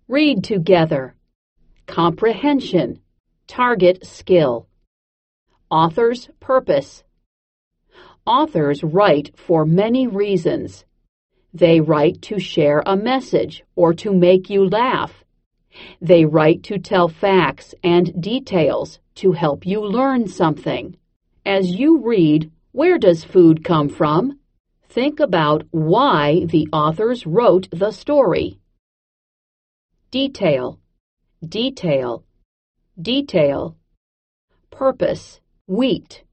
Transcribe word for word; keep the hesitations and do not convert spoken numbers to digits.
Read together. Comprehension. Target skill. Author's purpose. Authors write for many reasons. They write to share a message or to make you laugh. They write to tell facts and details to help you learn something. As you read, where does food come from? Think about why the authors wrote the story. Detail, detail, detail. Purpose, wheat.